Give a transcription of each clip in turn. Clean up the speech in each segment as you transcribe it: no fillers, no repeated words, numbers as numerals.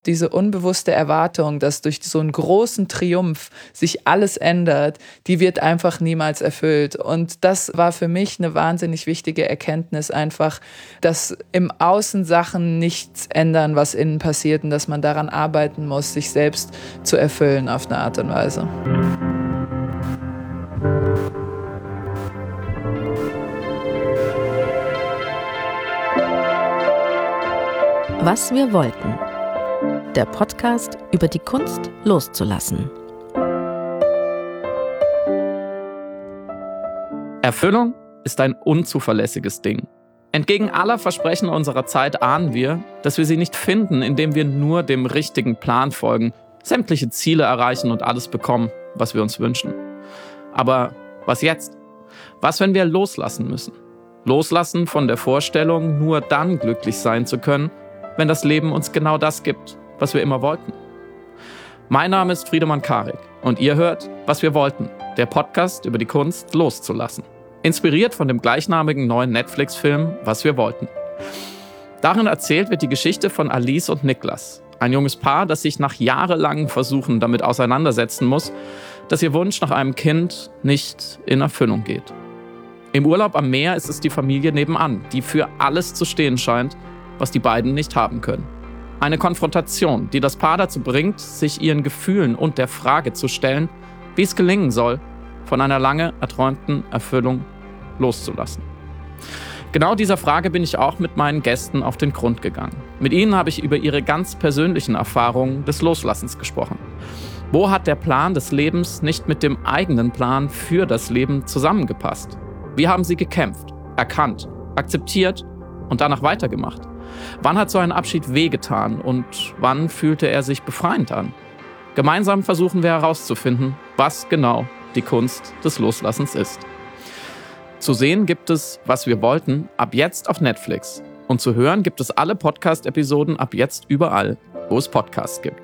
Diese unbewusste Erwartung, dass durch so einen großen Triumph sich alles ändert, die wird einfach niemals erfüllt. Und das war für mich eine wahnsinnig wichtige Erkenntnis einfach, dass im Außen Sachen nichts ändern, was innen passiert und dass man daran arbeiten muss, sich selbst zu erfüllen auf eine Art und Weise. Was wir wollten. Der Podcast über die Kunst loszulassen. Erfüllung ist ein unzuverlässiges Ding. Entgegen aller Versprechen unserer Zeit ahnen wir, dass wir sie nicht finden, indem wir nur dem richtigen Plan folgen, sämtliche Ziele erreichen und alles bekommen, was wir uns wünschen. Aber was jetzt? Was, wenn wir loslassen müssen? Loslassen von der Vorstellung, nur dann glücklich sein zu können, wenn das Leben uns genau das gibt, was wir immer wollten. Mein Name ist Friedemann Karik und ihr hört Was wir wollten, der Podcast über die Kunst loszulassen. Inspiriert von dem gleichnamigen neuen Netflix-Film Was wir wollten. Darin erzählt wird die Geschichte von Alice und Niklas, ein junges Paar, das sich nach jahrelangem Versuchen damit auseinandersetzen muss, dass ihr Wunsch nach einem Kind nicht in Erfüllung geht. Im Urlaub am Meer ist es die Familie nebenan, die für alles zu stehen scheint, was die beiden nicht haben können. Eine Konfrontation, die das Paar dazu bringt, sich ihren Gefühlen und der Frage zu stellen, wie es gelingen soll, von einer lange erträumten Erfüllung loszulassen. Genau dieser Frage bin ich auch mit meinen Gästen auf den Grund gegangen. Mit ihnen habe ich über ihre ganz persönlichen Erfahrungen des Loslassens gesprochen. Wo hat der Plan des Lebens nicht mit dem eigenen Plan für das Leben zusammengepasst? Wie haben sie gekämpft, erkannt, akzeptiert und danach weitergemacht? Wann hat so ein Abschied wehgetan und wann fühlte er sich befreiend an? Gemeinsam versuchen wir herauszufinden, was genau die Kunst des Loslassens ist. Zu sehen gibt es Was wir wollten ab jetzt auf Netflix. Und zu hören gibt es alle Podcast-Episoden ab jetzt überall, wo es Podcasts gibt.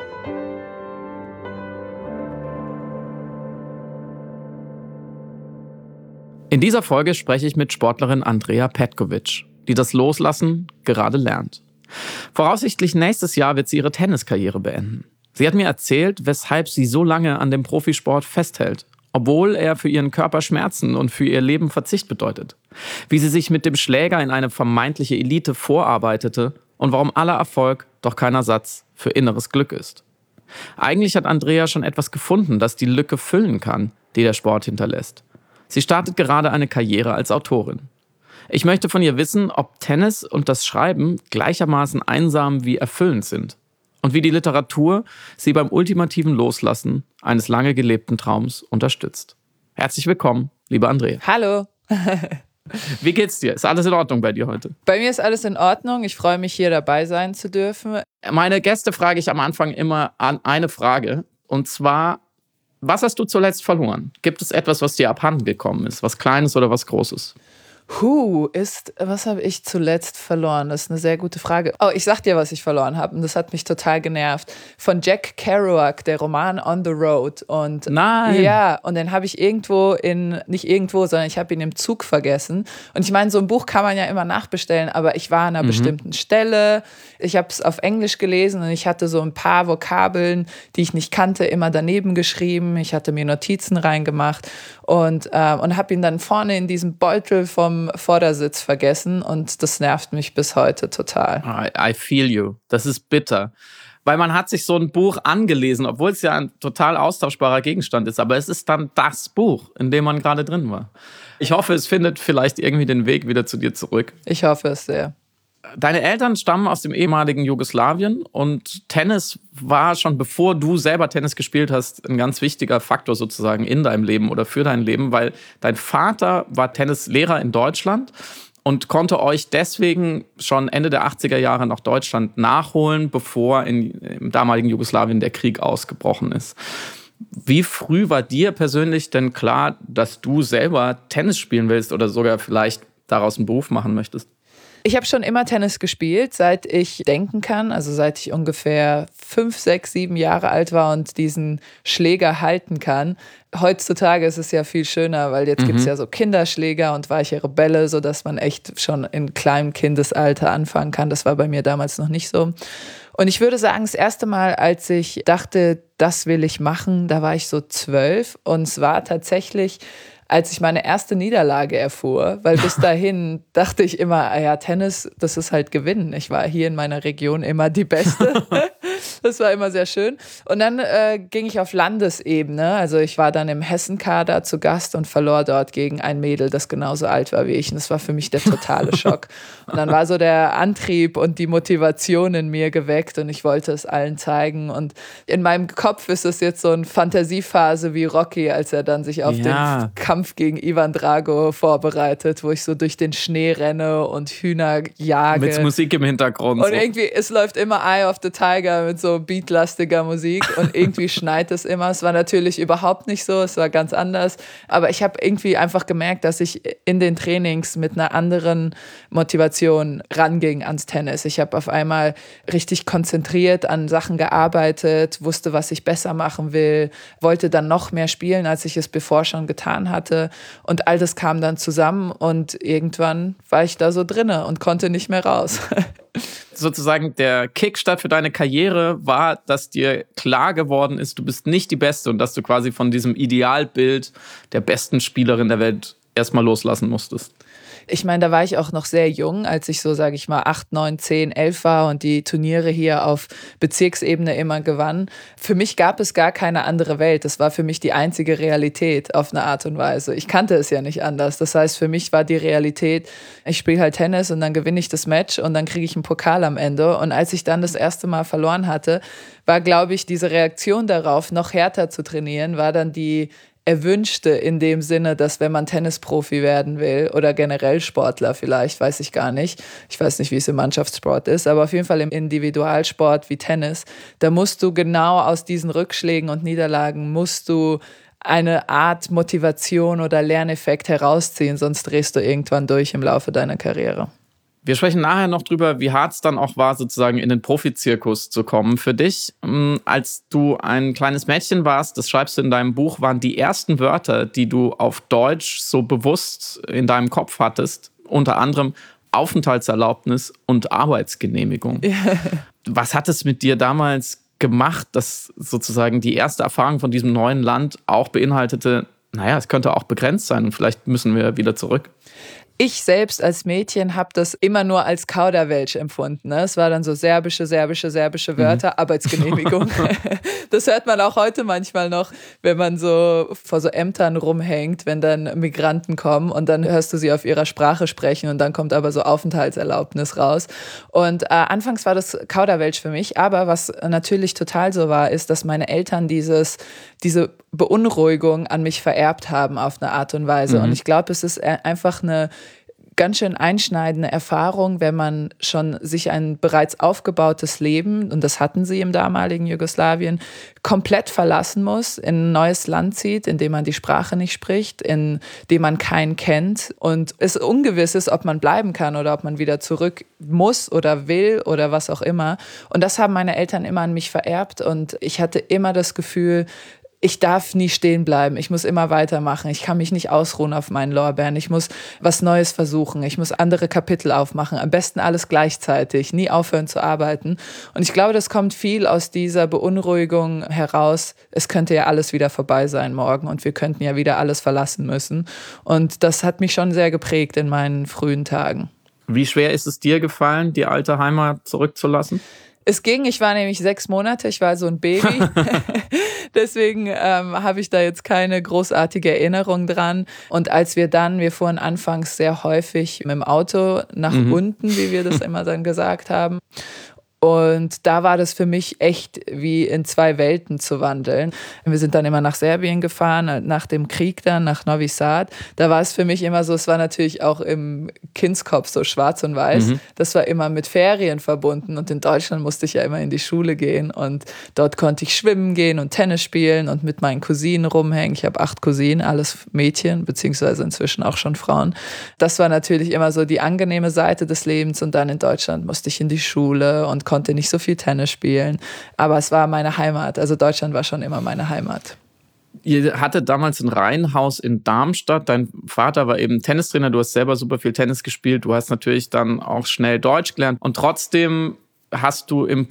In dieser Folge spreche ich mit Sportlerin Andrea Petkovic, die das Loslassen gerade lernt. Voraussichtlich nächstes Jahr wird sie ihre Tenniskarriere beenden. Sie hat mir erzählt, weshalb sie so lange an dem Profisport festhält, obwohl er für ihren Körper Schmerzen und für ihr Leben Verzicht bedeutet. Wie sie sich mit dem Schläger in eine vermeintliche Elite vorarbeitete und warum aller Erfolg doch kein Ersatz für inneres Glück ist. Eigentlich hat Andrea schon etwas gefunden, das die Lücke füllen kann, die der Sport hinterlässt. Sie startet gerade eine Karriere als Autorin. Ich möchte von ihr wissen, ob Tennis und das Schreiben gleichermaßen einsam wie erfüllend sind und wie die Literatur sie beim ultimativen Loslassen eines lange gelebten Traums unterstützt. Herzlich willkommen, liebe Andrea. Hallo. Wie geht's dir? Ist alles in Ordnung bei dir heute? Bei mir ist alles in Ordnung. Ich freue mich, hier dabei sein zu dürfen. Meine Gäste frage ich am Anfang immer an eine Frage, und zwar: Was hast du zuletzt verloren? Gibt es etwas, was dir abhanden gekommen ist? Was Kleines oder was Großes? Was habe ich zuletzt verloren? Das ist eine sehr gute Frage. Oh, ich sag dir, was ich verloren habe, und das hat mich total genervt. Von Jack Kerouac, der Roman On the Road. Und nein! Ja, und den habe ich nicht irgendwo, sondern ich habe ihn im Zug vergessen. Und ich meine, so ein Buch kann man ja immer nachbestellen, aber ich war an einer bestimmten Stelle. Ich habe es auf Englisch gelesen und ich hatte so ein paar Vokabeln, die ich nicht kannte, immer daneben geschrieben. Ich hatte mir Notizen reingemacht und habe ihn dann vorne in diesem Beutel vom Vordersitz vergessen, und das nervt mich bis heute total. I feel you. Das ist bitter. Weil man hat sich so ein Buch angelesen, obwohl es ja ein total austauschbarer Gegenstand ist, aber es ist dann das Buch, in dem man gerade drin war. Ich hoffe, es findet vielleicht irgendwie den Weg wieder zu dir zurück. Ich hoffe es sehr. Deine Eltern stammen aus dem ehemaligen Jugoslawien und Tennis war schon, bevor du selber Tennis gespielt hast, ein ganz wichtiger Faktor sozusagen in deinem Leben oder für dein Leben, weil dein Vater war Tennislehrer in Deutschland und konnte euch deswegen schon Ende der 80er Jahre nach Deutschland nachholen, bevor im damaligen Jugoslawien der Krieg ausgebrochen ist. Wie früh war dir persönlich denn klar, dass du selber Tennis spielen willst oder sogar vielleicht daraus einen Beruf machen möchtest? Ich habe schon immer Tennis gespielt, seit ich denken kann, also seit ich ungefähr 5, 6, 7 Jahre alt war und diesen Schläger halten kann. Heutzutage ist es ja viel schöner, weil jetzt gibt es ja so Kinderschläger und weichere Bälle, sodass man echt schon in kleinem Kindesalter anfangen kann. Das war bei mir damals noch nicht so. Und ich würde sagen, das erste Mal, als ich dachte, das will ich machen, da war ich so 12. Und es war tatsächlich, als ich meine erste Niederlage erfuhr, weil bis dahin dachte ich immer, ja, Tennis, das ist halt Gewinnen. Ich war hier in meiner Region immer die Beste. Das war immer sehr schön. Und dann ging ich auf Landesebene. Also ich war dann im Hessen-Kader zu Gast und verlor dort gegen ein Mädel, das genauso alt war wie ich. Und das war für mich der totale Schock. Und dann war so der Antrieb und die Motivation in mir geweckt und ich wollte es allen zeigen. Und in meinem Kopf ist es jetzt so eine Fantasiephase wie Rocky, als er dann sich auf den Kampf gegen Ivan Drago vorbereitet, wo ich so durch den Schnee renne und Hühner jage. Mit Musik im Hintergrund. Und irgendwie, es läuft immer Eye of the Tiger mit so beatlastiger Musik und irgendwie schneit es immer. Es war natürlich überhaupt nicht so, es war ganz anders. Aber ich habe irgendwie einfach gemerkt, dass ich in den Trainings mit einer anderen Motivation ranging ans Tennis. Ich habe auf einmal richtig konzentriert an Sachen gearbeitet, wusste, was ich besser machen will, wollte dann noch mehr spielen, als ich es bevor schon getan hatte. Und all das kam dann zusammen und irgendwann war ich da so drinne und konnte nicht mehr raus. Sozusagen der Kickstart für deine Karriere war, dass dir klar geworden ist, du bist nicht die Beste und dass du quasi von diesem Idealbild der besten Spielerin der Welt erstmal loslassen musstest. Ich meine, da war ich auch noch sehr jung, als ich so, sage ich mal, 8, 9, 10, 11 war und die Turniere hier auf Bezirksebene immer gewann. Für mich gab es gar keine andere Welt. Das war für mich die einzige Realität auf eine Art und Weise. Ich kannte es ja nicht anders. Das heißt, für mich war die Realität, ich spiele halt Tennis und dann gewinne ich das Match und dann kriege ich einen Pokal am Ende. Und als ich dann das erste Mal verloren hatte, war, glaube ich, diese Reaktion darauf, noch härter zu trainieren, war dann die erwünschte in dem Sinne, dass wenn man Tennisprofi werden will oder generell Sportler vielleicht, weiß ich gar nicht. Ich weiß nicht, wie es im Mannschaftssport ist, aber auf jeden Fall im Individualsport wie Tennis, da musst du genau aus diesen Rückschlägen und Niederlagen musst du eine Art Motivation oder Lerneffekt herausziehen, sonst drehst du irgendwann durch im Laufe deiner Karriere. Wir sprechen nachher noch drüber, wie hart es dann auch war, sozusagen in den Profizirkus zu kommen. Für dich, als du ein kleines Mädchen warst, das schreibst du in deinem Buch, waren die ersten Wörter, die du auf Deutsch so bewusst in deinem Kopf hattest, unter anderem Aufenthaltserlaubnis und Arbeitsgenehmigung. Ja. Was hat es mit dir damals gemacht, dass sozusagen die erste Erfahrung von diesem neuen Land auch beinhaltete, naja, es könnte auch begrenzt sein und vielleicht müssen wir wieder zurück? Ich selbst als Mädchen habe das immer nur als Kauderwelsch empfunden. Ne? Es war dann so serbische Wörter, Arbeitsgenehmigung. Das hört man auch heute manchmal noch, wenn man so vor so Ämtern rumhängt, wenn dann Migranten kommen und dann hörst du sie auf ihrer Sprache sprechen und dann kommt aber so Aufenthaltserlaubnis raus. Und anfangs war das Kauderwelsch für mich, aber was natürlich total so war, ist, dass meine Eltern diese Beunruhigung an mich vererbt haben auf eine Art und Weise. Und ich glaube, es ist einfach eine ganz schön einschneidende Erfahrung, wenn man schon sich ein bereits aufgebautes Leben, und das hatten sie im damaligen Jugoslawien, komplett verlassen muss, in ein neues Land zieht, in dem man die Sprache nicht spricht, in dem man keinen kennt und es ungewiss ist, ob man bleiben kann oder ob man wieder zurück muss oder will oder was auch immer. Und das haben meine Eltern immer an mich vererbt und ich hatte immer das Gefühl, ich darf nie stehen bleiben, ich muss immer weitermachen, ich kann mich nicht ausruhen auf meinen Lorbeeren, ich muss was Neues versuchen, ich muss andere Kapitel aufmachen, am besten alles gleichzeitig, nie aufhören zu arbeiten. Und ich glaube, das kommt viel aus dieser Beunruhigung heraus, es könnte ja alles wieder vorbei sein morgen und wir könnten ja wieder alles verlassen müssen. Und das hat mich schon sehr geprägt in meinen frühen Tagen. Wie schwer ist es dir gefallen, die alte Heimat zurückzulassen? Es ging, ich war nämlich 6 Monate, ich war so ein Baby. Deswegen habe ich da jetzt keine großartige Erinnerung dran. Und als wir fuhren anfangs sehr häufig mit dem Auto nach unten, wie wir das immer dann gesagt haben. Und da war das für mich echt wie in 2 Welten zu wandeln. Wir sind dann immer nach Serbien gefahren, nach dem Krieg dann, nach Novi Sad. Da war es für mich immer so, es war natürlich auch im Kindskopf so schwarz und weiß. Das war immer mit Ferien verbunden und in Deutschland musste ich ja immer in die Schule gehen und dort konnte ich schwimmen gehen und Tennis spielen und mit meinen Cousinen rumhängen. Ich habe 8 Cousinen, alles Mädchen, beziehungsweise inzwischen auch schon Frauen. Das war natürlich immer so die angenehme Seite des Lebens und dann in Deutschland musste ich in die Schule und konnte nicht so viel Tennis spielen, aber es war meine Heimat. Also Deutschland war schon immer meine Heimat. Ihr hattet damals ein Reihenhaus in Darmstadt. Dein Vater war eben Tennistrainer. Du hast selber super viel Tennis gespielt. Du hast natürlich dann auch schnell Deutsch gelernt. Und trotzdem hast du im Buch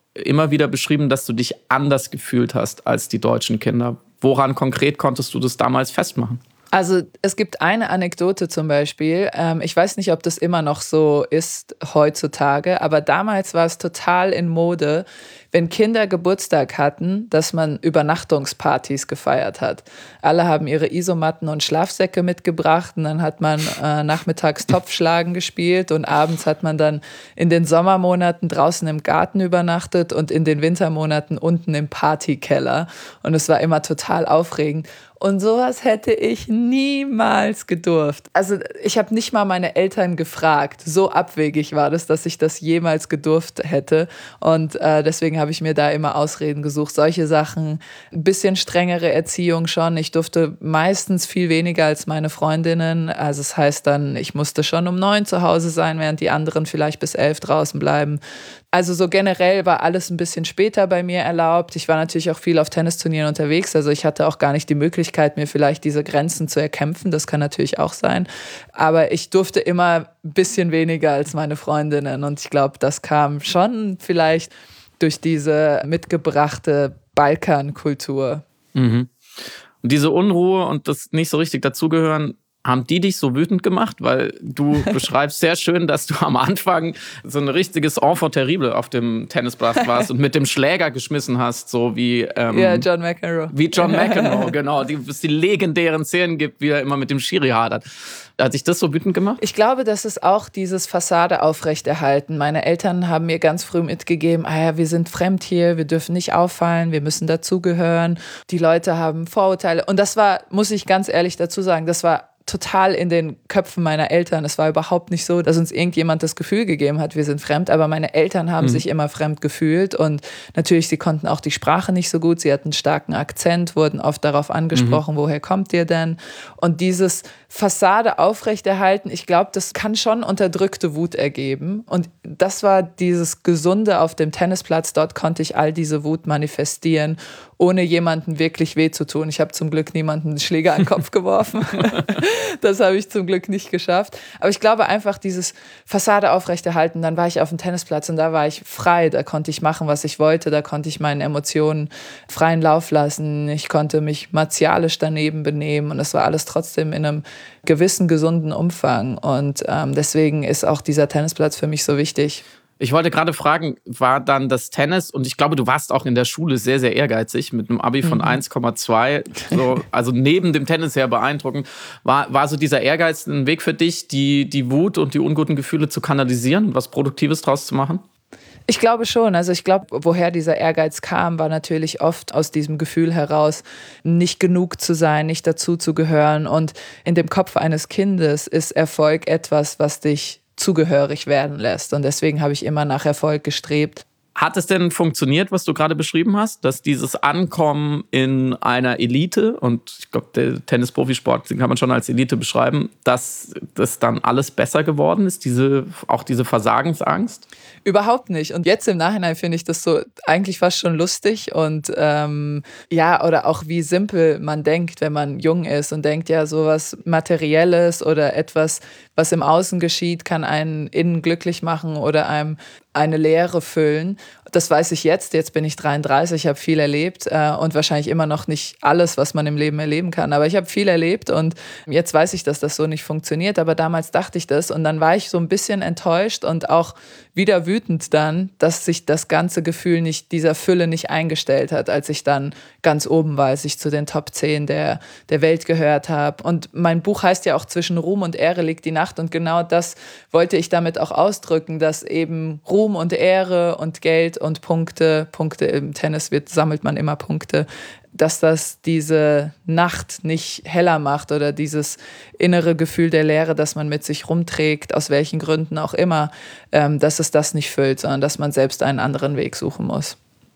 immer wieder beschrieben, dass du dich anders gefühlt hast als die deutschen Kinder. Woran konkret konntest du das damals festmachen? Also es gibt eine Anekdote zum Beispiel, ich weiß nicht, ob das immer noch so ist heutzutage, aber damals war es total in Mode, wenn Kinder Geburtstag hatten, dass man Übernachtungspartys gefeiert hat. Alle haben ihre Isomatten und Schlafsäcke mitgebracht und dann hat man nachmittags Topfschlagen gespielt und abends hat man dann in den Sommermonaten draußen im Garten übernachtet und in den Wintermonaten unten im Partykeller. Und es war immer total aufregend. Und sowas hätte ich niemals gedurft. Also ich habe nicht mal meine Eltern gefragt. So abwegig war das, dass ich das jemals gedurft hätte. Und deswegen habe ich mir da immer Ausreden gesucht. Solche Sachen, ein bisschen strengere Erziehung schon. Ich durfte meistens viel weniger als meine Freundinnen. Also es heißt dann, ich musste schon um 9 zu Hause sein, während die anderen vielleicht bis 11 draußen bleiben. Also so generell war alles ein bisschen später bei mir erlaubt. Ich war natürlich auch viel auf Tennisturnieren unterwegs. Also ich hatte auch gar nicht die Möglichkeit, mir vielleicht diese Grenzen zu erkämpfen. Das kann natürlich auch sein. Aber ich durfte immer ein bisschen weniger als meine Freundinnen. Und ich glaube, das kam schon vielleicht durch diese mitgebrachte Balkankultur. Mhm. Und diese Unruhe und das nicht so richtig dazugehören, haben die dich so wütend gemacht? Weil du beschreibst sehr schön, dass du am Anfang so ein richtiges Enfant terrible auf dem Tennisplatz warst und mit dem Schläger geschmissen hast, so wie John McEnroe. Wie John McEnroe, genau. Es die legendären Szenen gibt, wie er immer mit dem Schiri hadert. Hat dich das so wütend gemacht? Ich glaube, das ist auch dieses Fassade aufrechterhalten. Meine Eltern haben mir ganz früh mitgegeben, wir sind fremd hier, wir dürfen nicht auffallen, wir müssen dazugehören. Die Leute haben Vorurteile. Und das war, muss ich ganz ehrlich dazu sagen, das war total in den Köpfen meiner Eltern. Es war überhaupt nicht so, dass uns irgendjemand das Gefühl gegeben hat, wir sind fremd, aber meine Eltern haben sich immer fremd gefühlt und natürlich, sie konnten auch die Sprache nicht so gut, sie hatten einen starken Akzent, wurden oft darauf angesprochen, woher kommt ihr denn? Und dieses Fassade aufrechterhalten, ich glaube, das kann schon unterdrückte Wut ergeben und das war dieses Gesunde auf dem Tennisplatz, dort konnte ich all diese Wut manifestieren, ohne jemandem wirklich weh zu tun. Ich habe zum Glück niemanden einen Schläger an den Kopf geworfen. Das habe ich zum Glück nicht geschafft. Aber ich glaube einfach dieses Fassade aufrechterhalten, dann war ich auf dem Tennisplatz und da war ich frei, da konnte ich machen, was ich wollte, da konnte ich meinen Emotionen freien Lauf lassen, ich konnte mich martialisch daneben benehmen und es war alles trotzdem in einem gewissen, gesunden Umfang und deswegen ist auch dieser Tennisplatz für mich so wichtig. Ich wollte gerade fragen, war dann das Tennis, und ich glaube, du warst auch in der Schule sehr, sehr ehrgeizig, mit einem Abi von 1,2, so, also neben dem Tennis her beeindruckend. War so dieser Ehrgeiz ein Weg für dich, die Wut und die unguten Gefühle zu kanalisieren und was Produktives draus zu machen? Ich glaube schon. Also ich glaube, woher dieser Ehrgeiz kam, war natürlich oft aus diesem Gefühl heraus, nicht genug zu sein, nicht dazu zu gehören. Und in dem Kopf eines Kindes ist Erfolg etwas, was dich zugehörig werden lässt. Und deswegen habe ich immer nach Erfolg gestrebt. Hat es denn funktioniert, was du gerade beschrieben hast, dass dieses Ankommen in einer Elite, und ich glaube, der Tennis-Profisport, den kann man schon als Elite beschreiben, dass das dann alles besser geworden ist, auch diese Versagensangst? Überhaupt nicht. Und jetzt im Nachhinein finde ich das so eigentlich fast schon lustig und oder auch wie simpel man denkt, wenn man jung ist und denkt, ja, sowas Materielles oder etwas, was im Außen geschieht, kann einen innen glücklich machen oder einem eine Leere füllen. Das weiß ich jetzt. Jetzt bin ich 33, habe viel erlebt und wahrscheinlich immer noch nicht alles, was man im Leben erleben kann. Aber ich habe viel erlebt und jetzt weiß ich, dass das so nicht funktioniert. Aber damals dachte ich das und dann war ich so ein bisschen enttäuscht und auch wieder wütend dann, dass sich das ganze Gefühl dieser Fülle nicht eingestellt hat, als ich dann ganz oben war, als ich zu den Top 10 der Welt gehört habe. Und mein Buch heißt ja auch Zwischen Ruhm und Ehre liegt die Nacht und genau das wollte ich damit auch ausdrücken, dass eben Ruhm und Ehre und Geld und Punkte im Tennis sammelt man immer Punkte, dass das diese Nacht nicht heller macht oder dieses innere Gefühl der Leere, das man mit sich rumträgt, aus welchen Gründen auch immer, dass es das nicht füllt, sondern dass man selbst einen anderen Weg suchen muss.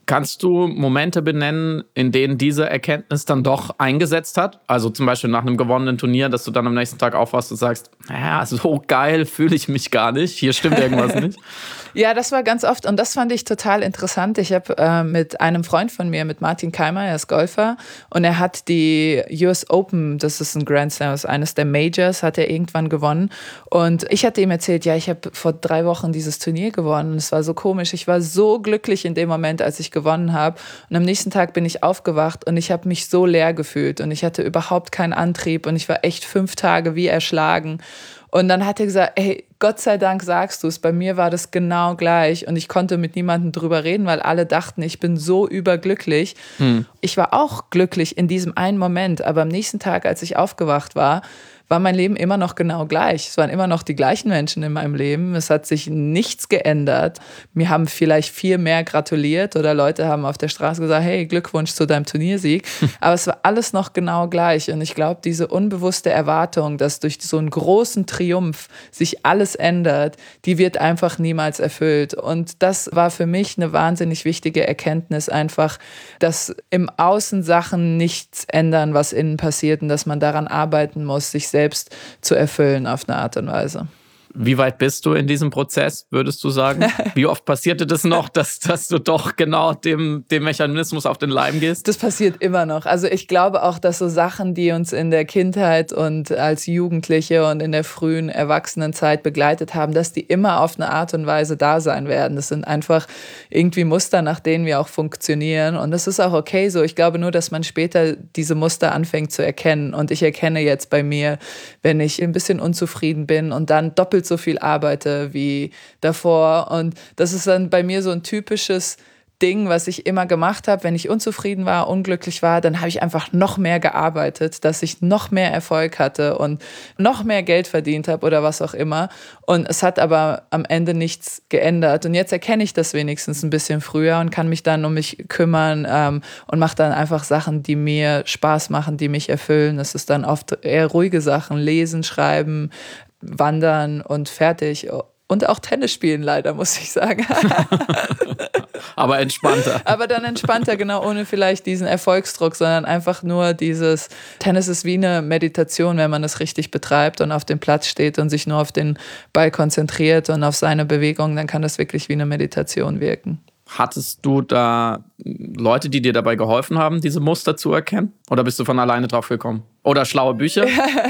Kannst du Momente benennen, in denen diese Erkenntnis dann doch eingesetzt hat? Also zum Beispiel nach einem gewonnenen Turnier, dass du dann am nächsten Tag aufwachst und sagst, ja, so geil fühle ich mich gar nicht, hier stimmt irgendwas nicht. Ja, das war ganz oft und das fand ich total interessant. Ich habe mit einem Freund von mir, mit Martin Keimer, er ist Golfer und er hat die US Open, das ist ein Grand Slam, das ist eines der Majors, hat er irgendwann gewonnen und ich hatte ihm erzählt, ja, ich habe vor 3 Wochen dieses Turnier gewonnen und es war so komisch. Ich war so glücklich in dem Moment, als ich gewonnen habe und am nächsten Tag bin ich aufgewacht und ich habe mich so leer gefühlt und ich hatte überhaupt keinen Antrieb und ich war echt 5 Tage wie erschlagen. Und dann hat er gesagt, ey, Gott sei Dank sagst du es, bei mir war das genau gleich und ich konnte mit niemandem drüber reden, weil alle dachten, ich bin so überglücklich. Ich war auch glücklich in diesem einen Moment, aber am nächsten Tag, als ich aufgewacht war mein Leben immer noch genau gleich. Es waren immer noch die gleichen Menschen in meinem Leben. Es hat sich nichts geändert. Mir haben vielleicht 4 mehr gratuliert oder Leute haben auf der Straße gesagt, hey, Glückwunsch zu deinem Turniersieg. Aber es war alles noch genau gleich. Und ich glaube, diese unbewusste Erwartung, dass durch so einen großen Triumph sich alles ändert, die wird einfach niemals erfüllt. Und das war für mich eine wahnsinnig wichtige Erkenntnis einfach, dass im Außen Sachen nichts ändern, was innen passiert und dass man daran arbeiten muss, sich selbst zu erfüllen auf eine Art und Weise. Wie weit bist du in diesem Prozess, würdest du sagen? Wie oft passierte das noch, dass du doch genau dem Mechanismus auf den Leim gehst? Das passiert immer noch. Also ich glaube auch, dass so Sachen, die uns in der Kindheit und als Jugendliche und in der frühen Erwachsenenzeit begleitet haben, dass die immer auf eine Art und Weise da sein werden. Das sind einfach irgendwie Muster, nach denen wir auch funktionieren. Und das ist auch okay so. Ich glaube nur, dass man später diese Muster anfängt zu erkennen. Und ich erkenne jetzt bei mir, wenn ich ein bisschen unzufrieden bin und dann doppelt so viel arbeite wie davor. Und das ist dann bei mir so ein typisches Ding, was ich immer gemacht habe. Wenn ich unzufrieden war, unglücklich war, dann habe ich einfach noch mehr gearbeitet, dass ich noch mehr Erfolg hatte und noch mehr Geld verdient habe oder was auch immer. Und es hat aber am Ende nichts geändert. Und jetzt erkenne ich das wenigstens ein bisschen früher und kann mich dann um mich kümmern und mache dann einfach Sachen, die mir Spaß machen, die mich erfüllen. Das ist dann oft eher ruhige Sachen, lesen, schreiben, wandern und fertig. Und auch Tennis spielen leider, muss ich sagen. Aber entspannter. Aber dann entspannter, genau, ohne vielleicht diesen Erfolgsdruck, sondern einfach nur dieses, Tennis ist wie eine Meditation, wenn man es richtig betreibt und auf dem Platz steht und sich nur auf den Ball konzentriert und auf seine Bewegung, dann kann das wirklich wie eine Meditation wirken. Hattest du da Leute, die dir dabei geholfen haben, diese Muster zu erkennen? Oder bist du von alleine drauf gekommen? Oder schlaue Bücher?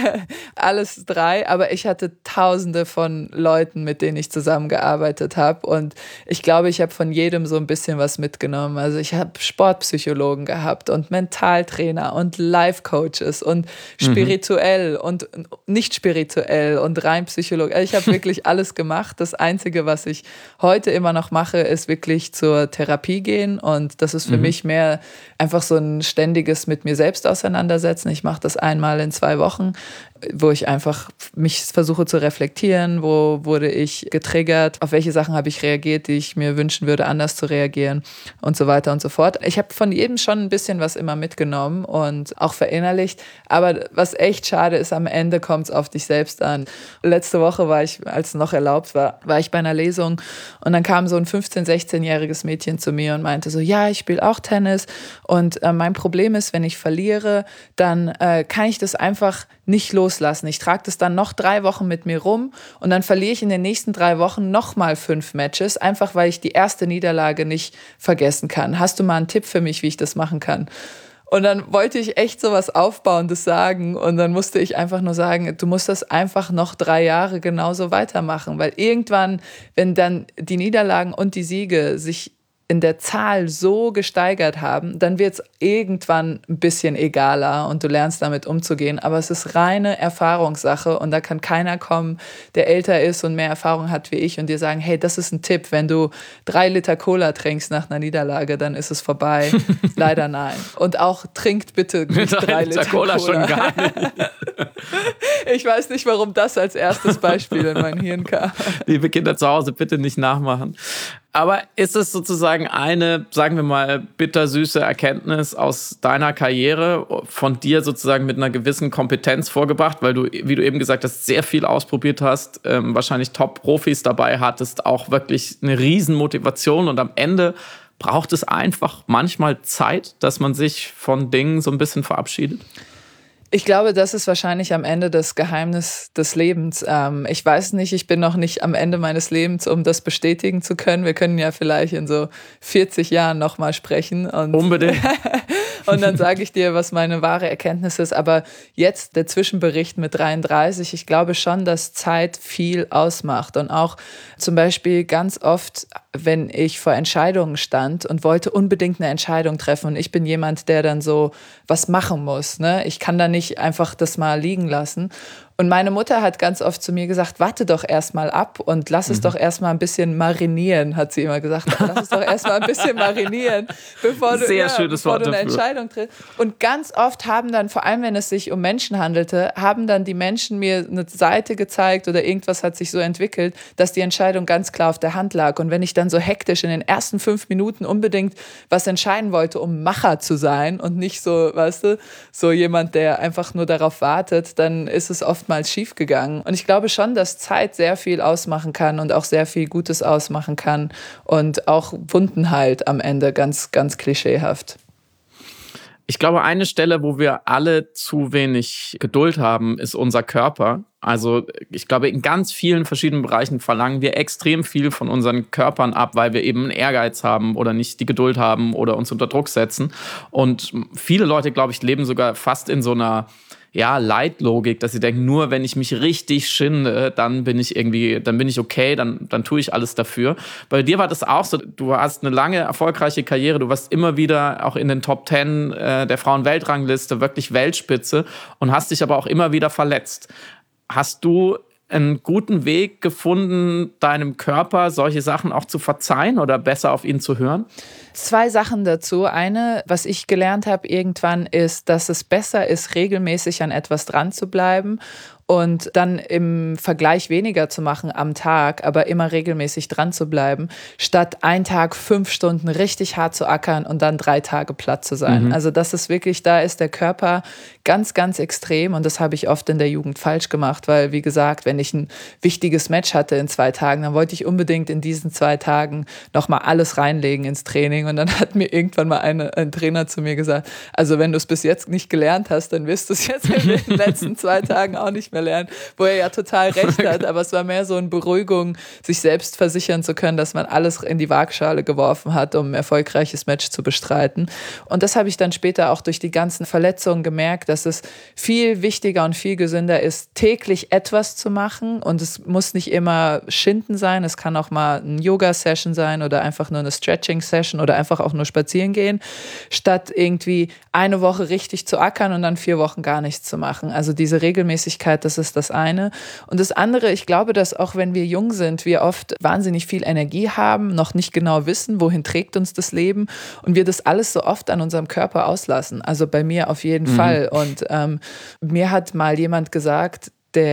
Alles 3, aber ich hatte Tausende von Leuten, mit denen ich zusammengearbeitet habe. Und ich glaube, ich habe von jedem so ein bisschen was mitgenommen. Also ich habe Sportpsychologen gehabt und Mentaltrainer und Life-Coaches und spirituell und nicht spirituell und rein Psychologe. Also ich habe wirklich alles gemacht. Das Einzige, was ich heute immer noch mache, ist wirklich zur Therapie gehen. Und das ist für mich mehr einfach so ein ständiges mit mir selbst auseinandersetzen. Ich mache das einmal in 2 Wochen, wo ich einfach mich versuche zu reflektieren, wo wurde ich getriggert, auf welche Sachen habe ich reagiert, die ich mir wünschen würde, anders zu reagieren und so weiter und so fort. Ich habe von jedem schon ein bisschen was immer mitgenommen und auch verinnerlicht, aber was echt schade ist, am Ende kommt es auf dich selbst an. Letzte Woche war ich, als es noch erlaubt war ich bei einer Lesung und dann kam so ein 15-, 16-jähriges Mädchen zu mir und meinte so, ja, ich spiele auch Tennis und mein Problem ist, wenn ich verliere, dann kann ich das einfach nicht loslassen. Ich trage das dann noch 3 Wochen mit mir rum und dann verliere ich in den nächsten 3 Wochen nochmal 5 Matches, einfach weil ich die erste Niederlage nicht vergessen kann. Hast du mal einen Tipp für mich, wie ich das machen kann? Und dann wollte ich echt so was Aufbauendes sagen und dann musste ich einfach nur sagen, du musst das einfach noch 3 Jahre genauso weitermachen, weil irgendwann, wenn dann die Niederlagen und die Siege sich in der Zahl so gesteigert haben, dann wird es irgendwann ein bisschen egaler und du lernst damit umzugehen. Aber es ist reine Erfahrungssache und da kann keiner kommen, der älter ist und mehr Erfahrung hat wie ich und dir sagen, hey, das ist ein Tipp, wenn du 3 Liter Cola trinkst nach einer Niederlage, dann ist es vorbei. Leider nein. Und auch trinkt bitte nicht 3 Liter Cola. Schon gar nicht. Ich weiß nicht, warum das als erstes Beispiel in mein Hirn kam. Liebe Kinder zu Hause, bitte nicht nachmachen. Aber ist es sozusagen eine, sagen wir mal, bittersüße Erkenntnis aus deiner Karriere, von dir sozusagen mit einer gewissen Kompetenz vorgebracht, weil du, wie du eben gesagt hast, sehr viel ausprobiert hast, wahrscheinlich Top-Profis dabei hattest, auch wirklich eine riesen Motivation und am Ende braucht es einfach manchmal Zeit, dass man sich von Dingen so ein bisschen verabschiedet? Ich glaube, das ist wahrscheinlich am Ende das Geheimnis des Lebens. Ich weiß nicht, ich bin noch nicht am Ende meines Lebens, um das bestätigen zu können. Wir können ja vielleicht in so 40 Jahren nochmal sprechen. Unbedingt. Und dann sage ich dir, was meine wahre Erkenntnis ist. Aber jetzt der Zwischenbericht mit 33, ich glaube schon, dass Zeit viel ausmacht. Und auch zum Beispiel ganz oft, wenn ich vor Entscheidungen stand und wollte unbedingt eine Entscheidung treffen. Und ich bin jemand, der dann so was machen muss. Ne? Ich kann da nicht einfach das mal liegen lassen. Und meine Mutter hat ganz oft zu mir gesagt, warte doch erst mal ab und lass es doch erst mal ein bisschen marinieren, hat sie immer gesagt. Lass es doch erst mal ein bisschen marinieren, bevor du eine Entscheidung triffst. Und ganz oft haben dann, vor allem wenn es sich um Menschen handelte, haben dann die Menschen mir eine Seite gezeigt oder irgendwas hat sich so entwickelt, dass die Entscheidung ganz klar auf der Hand lag. Und wenn ich dann so hektisch in den ersten 5 Minuten unbedingt was entscheiden wollte, um Macher zu sein und nicht so, weißt du, so jemand, der einfach nur darauf wartet, dann ist es oftmals schief gegangen. Und ich glaube schon, dass Zeit sehr viel ausmachen kann und auch sehr viel Gutes ausmachen kann und auch Wunden heilt am Ende, ganz, ganz klischeehaft. Ich glaube, eine Stelle, wo wir alle zu wenig Geduld haben, ist unser Körper. Also ich glaube, in ganz vielen verschiedenen Bereichen verlangen wir extrem viel von unseren Körpern ab, weil wir eben einen Ehrgeiz haben oder nicht die Geduld haben oder uns unter Druck setzen. Und viele Leute, glaube ich, leben sogar fast in so einer Leitlogik, dass sie denken, nur wenn ich mich richtig schinde, dann bin ich okay, dann tue ich alles dafür. Bei dir war das auch so, du hast eine lange, erfolgreiche Karriere, du warst immer wieder auch in den Top 10 der Frauen-Weltrangliste, wirklich Weltspitze und hast dich aber auch immer wieder verletzt. Hast du einen guten Weg gefunden, deinem Körper solche Sachen auch zu verzeihen oder besser auf ihn zu hören? 2 Sachen dazu. Eine, was ich gelernt habe irgendwann, ist, dass es besser ist, regelmäßig an etwas dran zu bleiben und dann im Vergleich weniger zu machen am Tag, aber immer regelmäßig dran zu bleiben, statt einen Tag 5 Stunden richtig hart zu ackern und dann 3 Tage platt zu sein. Also das ist wirklich, da ist der Körper ganz, ganz extrem und das habe ich oft in der Jugend falsch gemacht, weil wie gesagt, wenn ich ein wichtiges Match hatte in 2 Tagen, dann wollte ich unbedingt in diesen 2 Tagen nochmal alles reinlegen ins Training und dann hat mir irgendwann mal ein Trainer zu mir gesagt, also wenn du es bis jetzt nicht gelernt hast, dann wirst du es jetzt in den letzten 2 Tagen auch nicht mehr lernen, wo er ja total recht hat, aber es war mehr so eine Beruhigung, sich selbst versichern zu können, dass man alles in die Waagschale geworfen hat, um ein erfolgreiches Match zu bestreiten. Und das habe ich dann später auch durch die ganzen Verletzungen gemerkt, dass es viel wichtiger und viel gesünder ist, täglich etwas zu machen und es muss nicht immer Schinden sein, es kann auch mal eine Yoga-Session sein oder einfach nur eine Stretching-Session oder einfach auch nur spazieren gehen, statt irgendwie eine Woche richtig zu ackern und dann 4 Wochen gar nichts zu machen. Also diese Regelmäßigkeit, das ist das eine. Und das andere, ich glaube, dass auch wenn wir jung sind, wir oft wahnsinnig viel Energie haben, noch nicht genau wissen, wohin trägt uns das Leben und wir das alles so oft an unserem Körper auslassen. Also bei mir auf jeden Fall. Und mir hat mal jemand gesagt,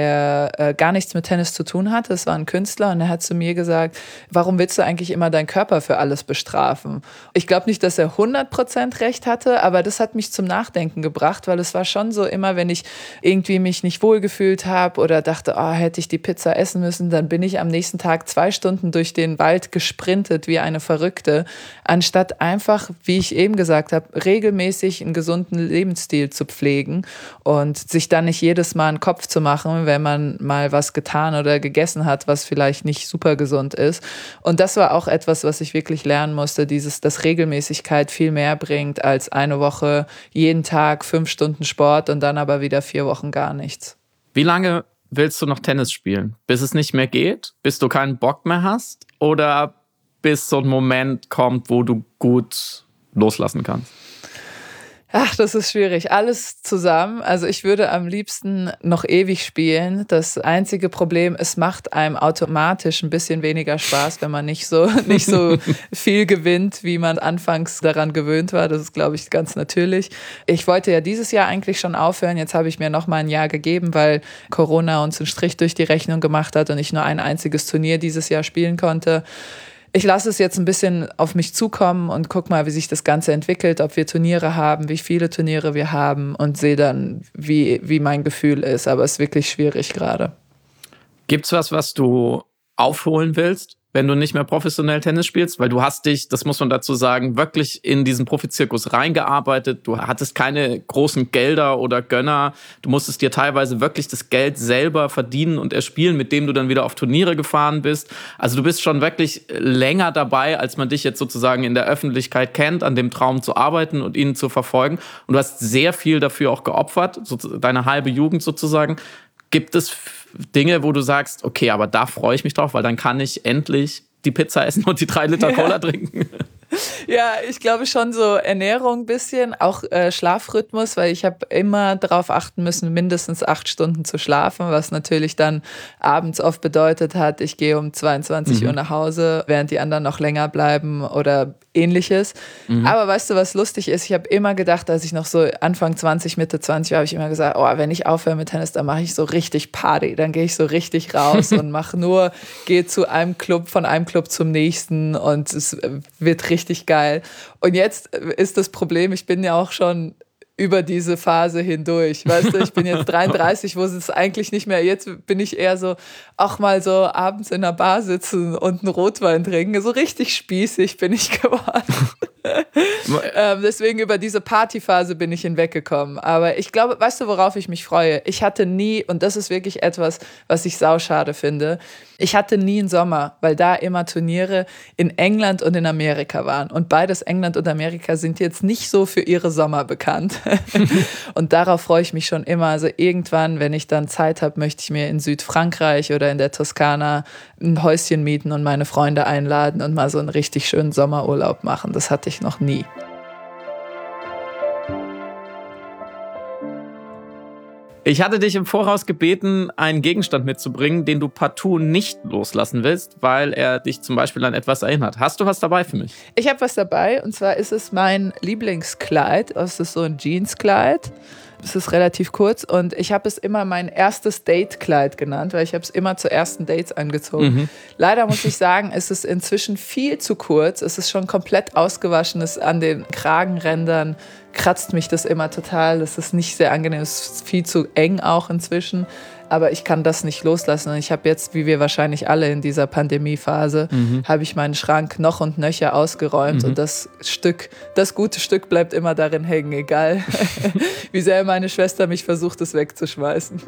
der gar nichts mit Tennis zu tun hatte. Es war ein Künstler und er hat zu mir gesagt, warum willst du eigentlich immer deinen Körper für alles bestrafen? Ich glaube nicht, dass er 100% recht hatte, aber das hat mich zum Nachdenken gebracht, weil es war schon so immer, wenn ich irgendwie mich nicht wohlgefühlt habe oder dachte, hätte ich die Pizza essen müssen, dann bin ich am nächsten Tag 2 Stunden durch den Wald gesprintet wie eine Verrückte, anstatt einfach, wie ich eben gesagt habe, regelmäßig einen gesunden Lebensstil zu pflegen und sich dann nicht jedes Mal einen Kopf zu machen, wenn man mal was getan oder gegessen hat, was vielleicht nicht super gesund ist. Und das war auch etwas, was ich wirklich lernen musste, dass Regelmäßigkeit viel mehr bringt als eine Woche jeden Tag 5 Stunden Sport und dann aber wieder 4 Wochen gar nichts. Wie lange willst du noch Tennis spielen? Bis es nicht mehr geht? Bis du keinen Bock mehr hast? Oder bis so ein Moment kommt, wo du gut loslassen kannst? Ach, das ist schwierig. Alles zusammen. Also ich würde am liebsten noch ewig spielen. Das einzige Problem, es macht einem automatisch ein bisschen weniger Spaß, wenn man nicht so viel gewinnt, wie man anfangs daran gewöhnt war. Das ist, glaube ich, ganz natürlich. Ich wollte ja dieses Jahr eigentlich schon aufhören. Jetzt habe ich mir noch mal ein Jahr gegeben, weil Corona uns einen Strich durch die Rechnung gemacht hat und ich nur ein einziges Turnier dieses Jahr spielen konnte. Ich lasse es jetzt ein bisschen auf mich zukommen und guck mal, wie sich das Ganze entwickelt, ob wir Turniere haben, wie viele Turniere wir haben und sehe dann, wie mein Gefühl ist. Aber es ist wirklich schwierig gerade. Gibt's was du aufholen willst? wenn du nicht mehr professionell Tennis spielst? Weil du hast dich, das muss man dazu sagen, wirklich in diesen Profizirkus reingearbeitet. Du hattest keine großen Gelder oder Gönner. Du musstest dir teilweise wirklich das Geld selber verdienen und erspielen, mit dem du dann wieder auf Turniere gefahren bist. Also du bist schon wirklich länger dabei, als man dich jetzt sozusagen in der Öffentlichkeit kennt, an dem Traum zu arbeiten und ihn zu verfolgen. Und du hast sehr viel dafür auch geopfert, deine halbe Jugend sozusagen. Gibt es Dinge, wo du sagst, okay, aber da freue ich mich drauf, weil dann kann ich endlich die Pizza essen und die 3 Liter Cola trinken? Ja, ich glaube schon so Ernährung ein bisschen, auch Schlafrhythmus, weil ich habe immer darauf achten müssen, mindestens 8 Stunden zu schlafen, was natürlich dann abends oft bedeutet hat, ich gehe um 22 Uhr nach Hause, während die anderen noch länger bleiben oder ähnliches. Aber weißt du, was lustig ist? Ich habe immer gedacht, als ich noch so Anfang 20, Mitte 20 war, habe ich immer gesagt, oh, wenn ich aufhöre mit Tennis, dann mache ich so richtig Party, dann gehe ich so richtig raus und gehe zu einem Club, von einem Club zum nächsten und es wird richtig geil. Und jetzt ist das Problem, ich bin ja auch schon über diese Phase hindurch. Weißt du, ich bin jetzt 33, wo es eigentlich nicht mehr, jetzt bin ich eher so, auch mal so abends in der Bar sitzen und einen Rotwein trinken. So richtig spießig bin ich geworden. Deswegen über diese Partyphase bin ich hinweggekommen. Aber ich glaube, weißt du, worauf ich mich freue? Ich hatte nie, und das ist wirklich etwas, was ich sauschade finde, ich hatte nie einen Sommer, weil da immer Turniere in England und in Amerika waren. Und beides, England und Amerika, sind jetzt nicht so für ihre Sommer bekannt. Und darauf freue ich mich schon immer. Also irgendwann, wenn ich dann Zeit habe, möchte ich mir in Südfrankreich oder in der Toskana ein Häuschen mieten und meine Freunde einladen und mal so einen richtig schönen Sommerurlaub machen. Das hatte ich noch nie. Ich hatte dich im Voraus gebeten, einen Gegenstand mitzubringen, den du partout nicht loslassen willst, weil er dich zum Beispiel an etwas erinnert. Hast du was dabei für mich? Ich habe was dabei, und zwar ist es mein Lieblingskleid. Es ist so ein Jeanskleid. Es ist relativ kurz und ich habe es immer mein erstes Date-Kleid genannt, weil ich habe es immer zu ersten Dates angezogen. Leider muss ich sagen, es ist inzwischen viel zu kurz. Es ist schon komplett ausgewaschen. Es an den Kragenrändern kratzt mich das immer total. Das ist nicht sehr angenehm. Es ist viel zu eng auch inzwischen. Aber ich kann das nicht loslassen. Und ich habe jetzt, wie wir wahrscheinlich alle in dieser Pandemiephase, habe ich meinen Schrank noch und nöcher ausgeräumt. Und das gute Stück bleibt immer darin hängen, egal wie sehr meine Schwester mich versucht, es wegzuschmeißen.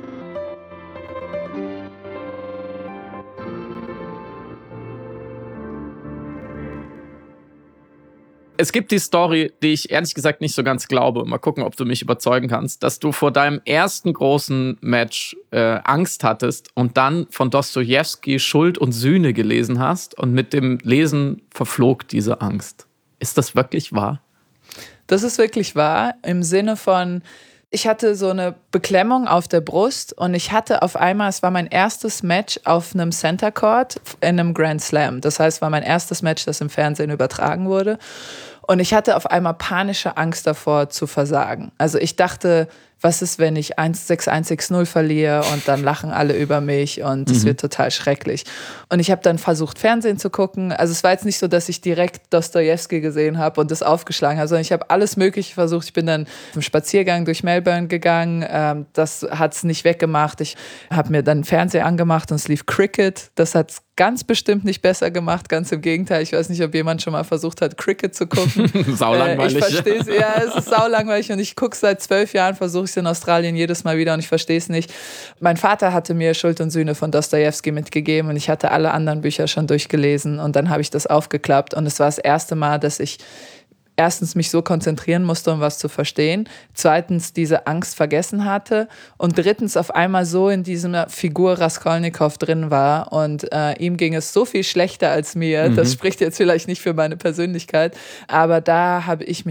Es gibt die Story, die ich ehrlich gesagt nicht so ganz glaube. Mal gucken, ob du mich überzeugen kannst, dass du vor deinem ersten großen Match Angst hattest und dann von Dostojewski Schuld und Sühne gelesen hast und mit dem Lesen verflog diese Angst. Ist das wirklich wahr? Das ist wirklich wahr, im Sinne von, ich hatte so eine Beklemmung auf der Brust und ich hatte auf einmal, es war mein erstes Match auf einem Center Court in einem Grand Slam. Das heißt, es war mein erstes Match, das im Fernsehen übertragen wurde. Und ich hatte auf einmal panische Angst davor zu versagen. Also ich dachte, was ist, wenn ich 1-6, 1-6-0 verliere und dann lachen alle über mich und es wird total schrecklich. Und ich habe dann versucht, Fernsehen zu gucken. Also es war jetzt nicht so, dass ich direkt Dostojewski gesehen habe und das aufgeschlagen habe, sondern ich habe alles Mögliche versucht. Ich bin dann im Spaziergang durch Melbourne gegangen. Das hat es nicht weggemacht. Ich habe mir dann Fernseher angemacht und es lief Cricket. Das hat es ganz bestimmt nicht besser gemacht, ganz im Gegenteil. Ich weiß nicht, ob jemand schon mal versucht hat, Cricket zu gucken. Saulangweilig. Ich verstehe es, ja, es ist saulangweilig und ich gucke seit 12 Jahren, versuche ich es in Australien jedes Mal wieder und ich verstehe es nicht. Mein Vater hatte mir Schuld und Sühne von Dostojewski mitgegeben und ich hatte alle anderen Bücher schon durchgelesen und dann habe ich das aufgeklappt und es war das erste Mal, dass ich erstens mich so konzentrieren musste, um was zu verstehen, zweitens diese Angst vergessen hatte und drittens auf einmal so in dieser Figur Raskolnikow drin war und ihm ging es so viel schlechter als mir. Das spricht jetzt vielleicht nicht für meine Persönlichkeit, aber da habe ich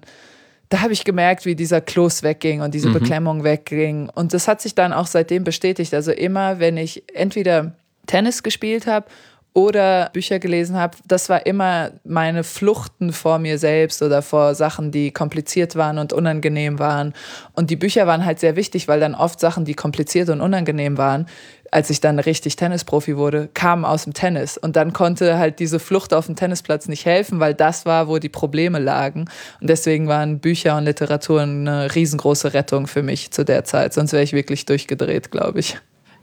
gemerkt, wie dieser Kloß wegging und diese Beklemmung wegging und das hat sich dann auch seitdem bestätigt. Also immer, wenn ich entweder Tennis gespielt habe oder Bücher gelesen habe, das war immer meine Fluchten vor mir selbst oder vor Sachen, die kompliziert waren und unangenehm waren. Und die Bücher waren halt sehr wichtig, weil dann oft Sachen, die kompliziert und unangenehm waren, als ich dann richtig Tennisprofi wurde, kamen aus dem Tennis. Und dann konnte halt diese Flucht auf dem Tennisplatz nicht helfen, weil das war, wo die Probleme lagen. Und deswegen waren Bücher und Literatur eine riesengroße Rettung für mich zu der Zeit. Sonst wäre ich wirklich durchgedreht, glaube ich.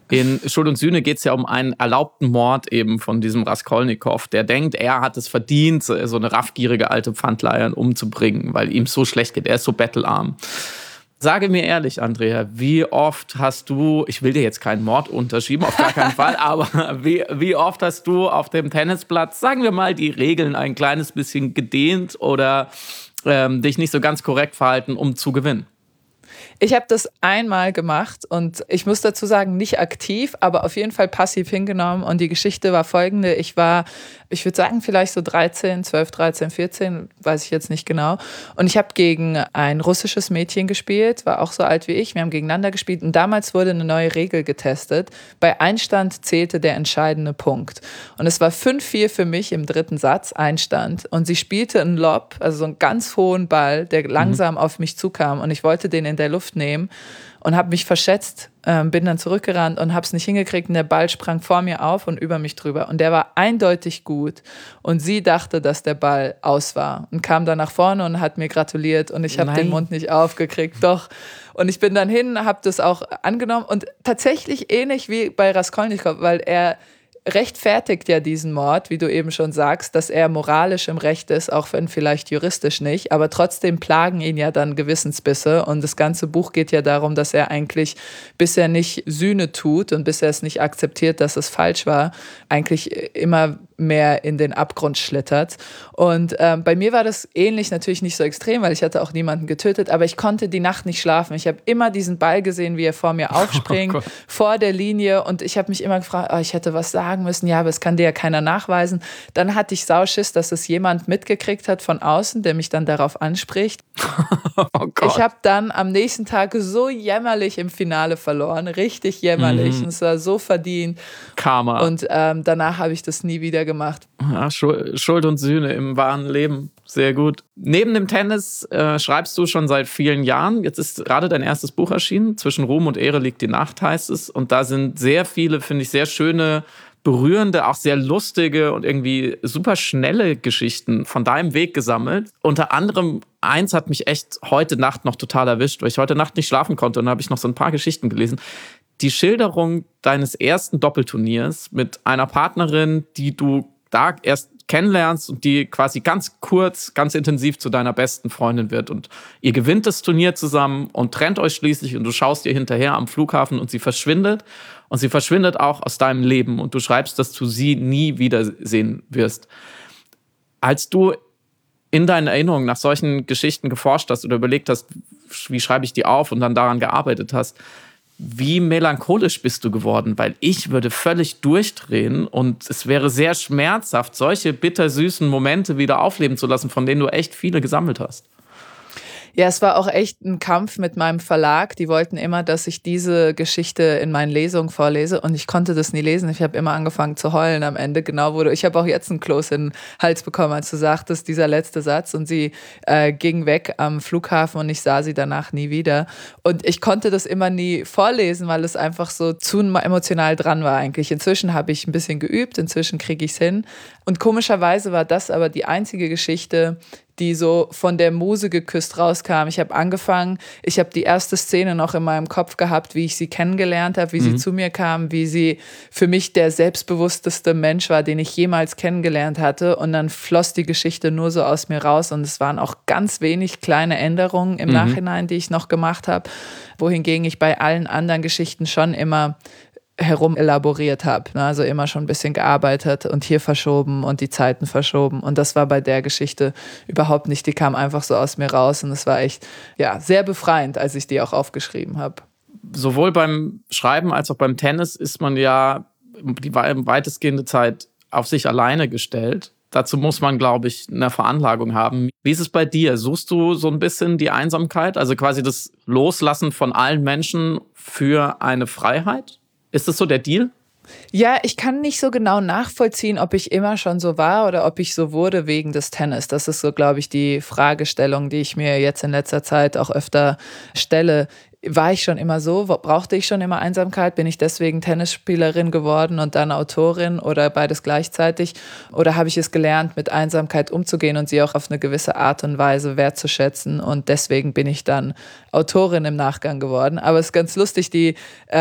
In Schuld und Sühne geht es ja um einen erlaubten Mord eben von diesem Raskolnikow, der denkt, er hat es verdient, so eine raffgierige alte Pfandleiherin umzubringen, weil ihm so schlecht geht, er ist so bettelarm. Sage mir ehrlich, Andrea, wie oft hast du, ich will dir jetzt keinen Mord unterschieben, auf gar keinen Fall, aber wie oft hast du auf dem Tennisplatz, sagen wir mal, die Regeln ein kleines bisschen gedehnt oder dich nicht so ganz korrekt verhalten, um zu gewinnen? Ich habe das einmal gemacht und ich muss dazu sagen, nicht aktiv, aber auf jeden Fall passiv hingenommen. Und die Geschichte war folgende. Ich würde sagen, vielleicht so 12, 13, 14, weiß ich jetzt nicht genau. Und ich habe gegen ein russisches Mädchen gespielt, war auch so alt wie ich. Wir haben gegeneinander gespielt und damals wurde eine neue Regel getestet. Bei Einstand zählte der entscheidende Punkt. Und es war 5-4 für mich im dritten Satz, Einstand. Und sie spielte einen Lob, also so einen ganz hohen Ball, der langsam auf mich zukam. Und ich wollte den in der Luft nehmen und habe mich verschätzt, bin dann zurückgerannt und habe es nicht hingekriegt und der Ball sprang vor mir auf und über mich drüber und der war eindeutig gut und sie dachte, dass der Ball aus war und kam dann nach vorne und hat mir gratuliert und ich habe den Mund nicht aufgekriegt, doch. Und ich bin dann hin, habe das auch angenommen und tatsächlich ähnlich wie bei Raskolnikow, weil er rechtfertigt ja diesen Mord, wie du eben schon sagst, dass er moralisch im Recht ist, auch wenn vielleicht juristisch nicht, aber trotzdem plagen ihn ja dann Gewissensbisse und das ganze Buch geht ja darum, dass er eigentlich, bis er nicht Sühne tut und bis er es nicht akzeptiert, dass es falsch war, eigentlich immer mehr in den Abgrund schlittert. Und bei mir war das ähnlich, natürlich nicht so extrem, weil ich hatte auch niemanden getötet, aber ich konnte die Nacht nicht schlafen. Ich habe immer diesen Ball gesehen, wie er vor mir aufspringt, vor der Linie und ich habe mich immer gefragt, ich hätte was sagen müssen, ja, aber es kann dir ja keiner nachweisen. Dann hatte ich Sauschiss, dass es jemand mitgekriegt hat von außen, der mich dann darauf anspricht. Oh Gott. Ich habe dann am nächsten Tag so jämmerlich im Finale verloren, richtig jämmerlich. Und es war so verdient. Karma. Und danach habe ich das nie wieder gemacht. Ja, Schuld und Sühne im wahren Leben. Sehr gut. Neben dem Tennis schreibst du schon seit vielen Jahren. Jetzt ist gerade dein erstes Buch erschienen. Zwischen Ruhm und Ehre liegt die Nacht, heißt es. Und da sind sehr viele, finde ich, sehr schöne, berührende, auch sehr lustige und irgendwie super schnelle Geschichten von deinem Weg gesammelt. Unter anderem eins hat mich echt heute Nacht noch total erwischt, weil ich heute Nacht nicht schlafen konnte und da habe ich noch so ein paar Geschichten gelesen. Die Schilderung deines ersten Doppelturniers mit einer Partnerin, die du da erst kennenlernst und die quasi ganz kurz, ganz intensiv zu deiner besten Freundin wird. Und ihr gewinnt das Turnier zusammen und trennt euch schließlich und du schaust ihr hinterher am Flughafen und sie verschwindet. Und sie verschwindet auch aus deinem Leben und du schreibst, dass du sie nie wiedersehen wirst. Als du in deinen Erinnerungen nach solchen Geschichten geforscht hast oder überlegt hast, wie schreibe ich die auf und dann daran gearbeitet hast, wie melancholisch bist du geworden? Weil ich würde völlig durchdrehen und es wäre sehr schmerzhaft, solche bittersüßen Momente wieder aufleben zu lassen, von denen du echt viele gesammelt hast. Ja, es war auch echt ein Kampf mit meinem Verlag. Die wollten immer, dass ich diese Geschichte in meinen Lesungen vorlese und ich konnte das nie lesen. Ich habe immer angefangen zu heulen am Ende. Ich habe auch jetzt einen Kloß in den Hals bekommen, als du sagtest, dieser letzte Satz und sie ging weg am Flughafen und ich sah sie danach nie wieder. Und ich konnte das immer nie vorlesen, weil es einfach so zu emotional dran war eigentlich. Inzwischen habe ich ein bisschen geübt, inzwischen kriege ich es hin. Und komischerweise war das aber die einzige Geschichte, die so von der Muse geküsst rauskam. Ich habe die erste Szene noch in meinem Kopf gehabt, wie ich sie kennengelernt habe, wie sie zu mir kam, wie sie für mich der selbstbewussteste Mensch war, den ich jemals kennengelernt hatte. Und dann floss die Geschichte nur so aus mir raus und es waren auch ganz wenig kleine Änderungen im Nachhinein, die ich noch gemacht habe, wohingegen ich bei allen anderen Geschichten schon immer herum elaboriert habe, ne? Also immer schon ein bisschen gearbeitet und hier verschoben und die Zeiten verschoben und das war bei der Geschichte überhaupt nicht, die kam einfach so aus mir raus und es war echt sehr befreiend, als ich die auch aufgeschrieben habe. Sowohl beim Schreiben als auch beim Tennis ist man ja die weitestgehende Zeit auf sich alleine gestellt. Dazu muss man, glaube ich, eine Veranlagung haben. Wie ist es bei dir? Suchst du so ein bisschen die Einsamkeit, also quasi das Loslassen von allen Menschen für eine Freiheit? Ist das so der Deal? Ja, ich kann nicht so genau nachvollziehen, ob ich immer schon so war oder ob ich so wurde wegen des Tennis. Das ist so, glaube ich, die Fragestellung, die ich mir jetzt in letzter Zeit auch öfter stelle. war ich schon immer so? Brauchte ich schon immer Einsamkeit? Bin ich deswegen Tennisspielerin geworden und dann Autorin oder beides gleichzeitig? Oder habe ich es gelernt, mit Einsamkeit umzugehen und sie auch auf eine gewisse Art und Weise wertzuschätzen? Und deswegen bin ich dann Autorin im Nachgang geworden. Aber es ist ganz lustig,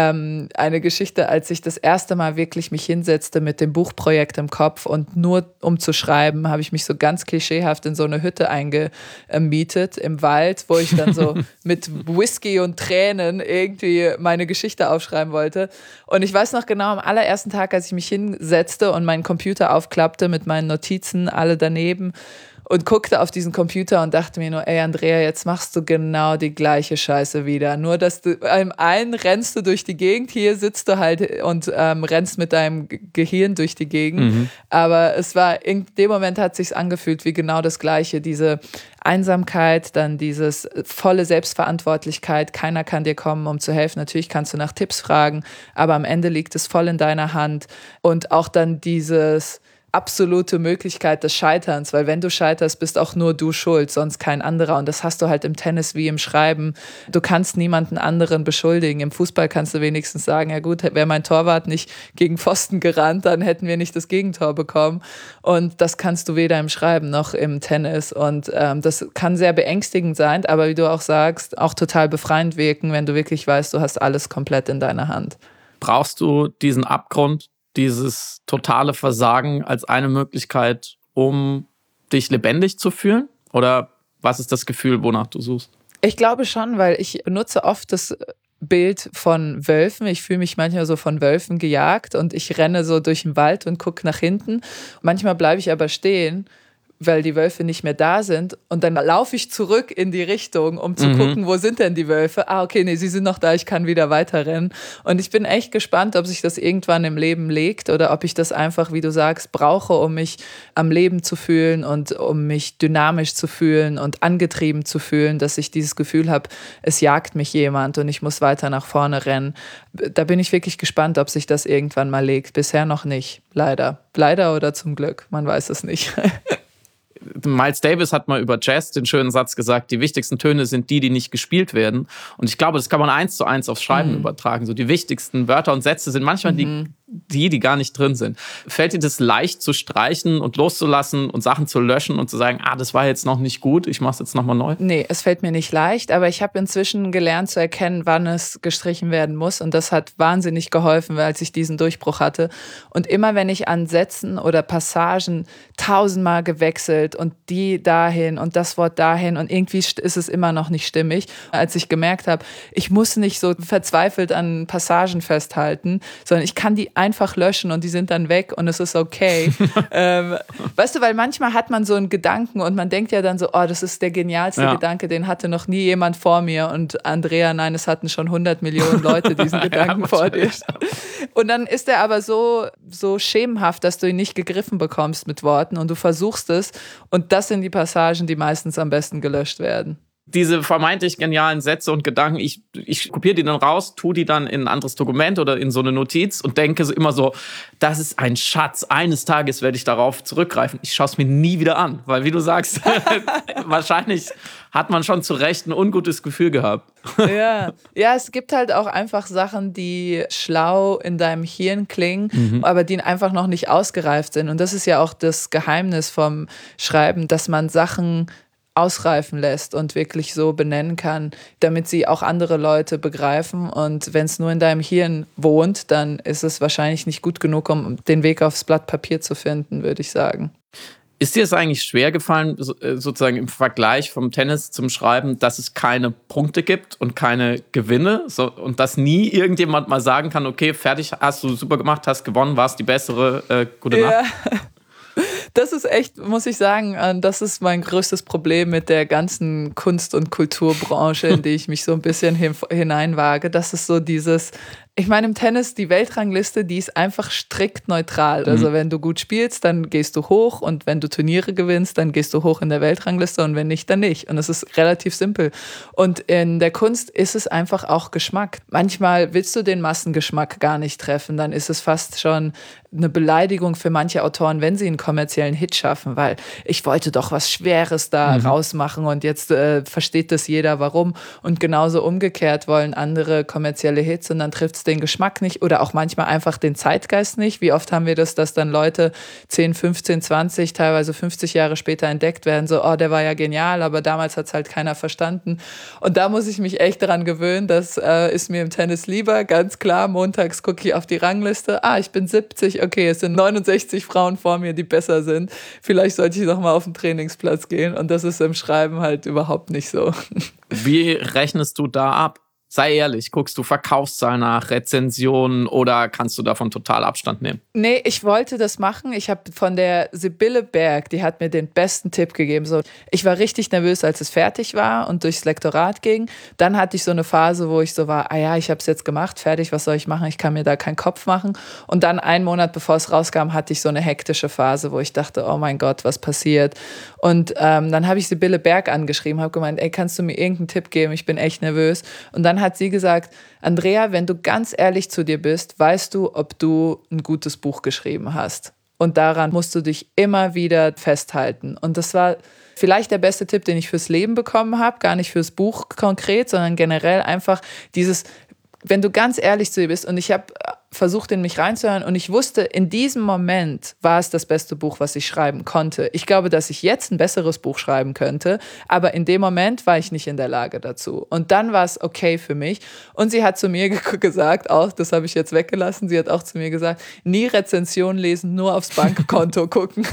eine Geschichte, als ich das erste Mal wirklich mich hinsetzte mit dem Buchprojekt im Kopf und nur um zu schreiben, habe ich mich so ganz klischeehaft in so eine Hütte eingemietet im Wald, wo ich dann so mit Whisky und Tränen irgendwie meine Geschichte aufschreiben wollte. Und ich weiß noch genau, am allerersten Tag, als ich mich hinsetzte und meinen Computer aufklappte mit meinen Notizen, alle daneben, und guckte auf diesen Computer und dachte mir nur, ey Andrea, jetzt machst du genau die gleiche Scheiße wieder. Nur, dass du im einen rennst du durch die Gegend, hier sitzt du halt und rennst mit deinem Gehirn durch die Gegend. Aber es war, in dem Moment hat es sich angefühlt wie genau das Gleiche. Diese Einsamkeit, dann dieses volle Selbstverantwortlichkeit. Keiner kann dir kommen, um zu helfen. Natürlich kannst du nach Tipps fragen, aber am Ende liegt es voll in deiner Hand. Und auch dann dieses absolute Möglichkeit des Scheiterns, weil wenn du scheiterst, bist auch nur du schuld, sonst kein anderer. Und das hast du halt im Tennis wie im Schreiben. Du kannst niemanden anderen beschuldigen. Im Fußball kannst du wenigstens sagen, ja gut, wäre mein Torwart nicht gegen Pfosten gerannt, dann hätten wir nicht das Gegentor bekommen. Und das kannst du weder im Schreiben noch im Tennis. Und das kann sehr beängstigend sein, aber wie du auch sagst, auch total befreiend wirken, wenn du wirklich weißt, du hast alles komplett in deiner Hand. Brauchst du diesen Abgrund, dieses totale Versagen als eine Möglichkeit, um dich lebendig zu fühlen? Oder was ist das Gefühl, wonach du suchst? Ich glaube schon, weil ich benutze oft das Bild von Wölfen. Ich fühle mich manchmal so von Wölfen gejagt und ich renne so durch den Wald und gucke nach hinten. Manchmal bleibe ich aber stehen, weil die Wölfe nicht mehr da sind. Und dann laufe ich zurück in die Richtung, um zu gucken, wo sind denn die Wölfe? Ah, okay, nee, sie sind noch da, ich kann wieder weiterrennen. Und ich bin echt gespannt, ob sich das irgendwann im Leben legt oder ob ich das einfach, wie du sagst, brauche, um mich am Leben zu fühlen und um mich dynamisch zu fühlen und angetrieben zu fühlen, dass ich dieses Gefühl habe, es jagt mich jemand und ich muss weiter nach vorne rennen. Da bin ich wirklich gespannt, ob sich das irgendwann mal legt. Bisher noch nicht, leider. Leider oder zum Glück, man weiß es nicht. Miles Davis hat mal über Jazz den schönen Satz gesagt, die wichtigsten Töne sind die nicht gespielt werden. Und ich glaube, das kann man 1:1 aufs Schreiben übertragen. So die wichtigsten Wörter und Sätze sind manchmal die gar nicht drin sind. Fällt dir das leicht zu streichen und loszulassen und Sachen zu löschen und zu sagen, das war jetzt noch nicht gut, ich mach's jetzt nochmal neu? Nee, es fällt mir nicht leicht, aber ich habe inzwischen gelernt zu erkennen, wann es gestrichen werden muss. Und das hat wahnsinnig geholfen, als ich diesen Durchbruch hatte. Und immer wenn ich an Sätzen oder Passagen 1000-mal gewechselt und die dahin und das Wort dahin und irgendwie ist es immer noch nicht stimmig. Als ich gemerkt habe, ich muss nicht so verzweifelt an Passagen festhalten, sondern ich kann die einfach löschen und die sind dann weg und es ist okay. Weißt du, weil manchmal hat man so einen Gedanken und man denkt ja dann so, das ist der genialste Gedanke, den hatte noch nie jemand vor mir und Andrea, nein, es hatten schon 100 Millionen Leute diesen Gedanken vor dir. Und dann ist er aber so schemenhaft, dass du ihn nicht gegriffen bekommst mit Worten und du versuchst es und das sind die Passagen, die meistens am besten gelöscht werden. Diese vermeintlich genialen Sätze und Gedanken, ich kopiere die dann raus, tue die dann in ein anderes Dokument oder in so eine Notiz und denke immer so, das ist ein Schatz, eines Tages werde ich darauf zurückgreifen. Ich schaue es mir nie wieder an, weil wie du sagst, wahrscheinlich hat man schon zu Recht ein ungutes Gefühl gehabt. Ja, es gibt halt auch einfach Sachen, die schlau in deinem Hirn klingen, aber die einfach noch nicht ausgereift sind. Und das ist ja auch das Geheimnis vom Schreiben, dass man Sachen ausreifen lässt und wirklich so benennen kann, damit sie auch andere Leute begreifen. Und wenn es nur in deinem Hirn wohnt, dann ist es wahrscheinlich nicht gut genug, um den Weg aufs Blatt Papier zu finden, würde ich sagen. Ist dir es eigentlich schwer gefallen, sozusagen im Vergleich vom Tennis zum Schreiben, dass es keine Punkte gibt und keine Gewinne und dass nie irgendjemand mal sagen kann, okay, fertig, hast du super gemacht, hast gewonnen, warst die bessere, gute Nacht? Ja. Das ist echt, muss ich sagen, das ist mein größtes Problem mit der ganzen Kunst- und Kulturbranche, in die ich mich so ein bisschen hineinwage. Das ist so dieses, Ich meine, im Tennis, die Weltrangliste, die ist einfach strikt neutral. Also wenn du gut spielst, dann gehst du hoch und wenn du Turniere gewinnst, dann gehst du hoch in der Weltrangliste und wenn nicht, dann nicht. Und das ist relativ simpel. Und in der Kunst ist es einfach auch Geschmack. Manchmal willst du den Massengeschmack gar nicht treffen, dann ist es fast schon eine Beleidigung für manche Autoren, wenn sie einen kommerziellen Hit schaffen, weil ich wollte doch was Schweres da rausmachen und jetzt versteht das jeder, warum. Und genauso umgekehrt wollen andere kommerzielle Hits und dann trifft es den Geschmack nicht oder auch manchmal einfach den Zeitgeist nicht. Wie oft haben wir das, dass dann Leute 10, 15, 20, teilweise 50 Jahre später entdeckt werden, so, oh, der war ja genial, aber damals hat es halt keiner verstanden. Und da muss ich mich echt daran gewöhnen, das ist mir im Tennis lieber, ganz klar, montags gucke ich auf die Rangliste, ich bin 70, okay, es sind 69 Frauen vor mir, die besser sind. Vielleicht sollte ich noch mal auf den Trainingsplatz gehen. Und das ist im Schreiben halt überhaupt nicht so. Wie rechnest du da ab? Sei ehrlich, guckst du Verkaufszahlen nach, Rezensionen oder kannst du davon total Abstand nehmen? Nee, ich wollte das machen. Ich habe von der Sibylle Berg, die hat mir den besten Tipp gegeben. So, ich war richtig nervös, als es fertig war und durchs Lektorat ging. Dann hatte ich so eine Phase, wo ich so war, ich habe es jetzt gemacht, fertig, was soll ich machen? Ich kann mir da keinen Kopf machen. Und dann einen Monat, bevor es rauskam, hatte ich so eine hektische Phase, wo ich dachte, oh mein Gott, was passiert? Und dann habe ich Sibylle Berg angeschrieben, habe gemeint, kannst du mir irgendeinen Tipp geben? Ich bin echt nervös. Und dann hat sie gesagt, Andrea, wenn du ganz ehrlich zu dir bist, weißt du, ob du ein gutes Buch geschrieben hast. Und daran musst du dich immer wieder festhalten. Und das war vielleicht der beste Tipp, den ich fürs Leben bekommen habe, gar nicht fürs Buch konkret, sondern generell einfach dieses, wenn du ganz ehrlich zu dir bist, und ich habe versucht, in mich reinzuhören und ich wusste, in diesem Moment war es das beste Buch, was ich schreiben konnte. Ich glaube, dass ich jetzt ein besseres Buch schreiben könnte, aber in dem Moment war ich nicht in der Lage dazu. Und dann war es okay für mich. Und sie hat zu mir gesagt, auch, das habe ich jetzt weggelassen, sie hat auch zu mir gesagt, nie Rezension lesen, nur aufs Bankkonto gucken.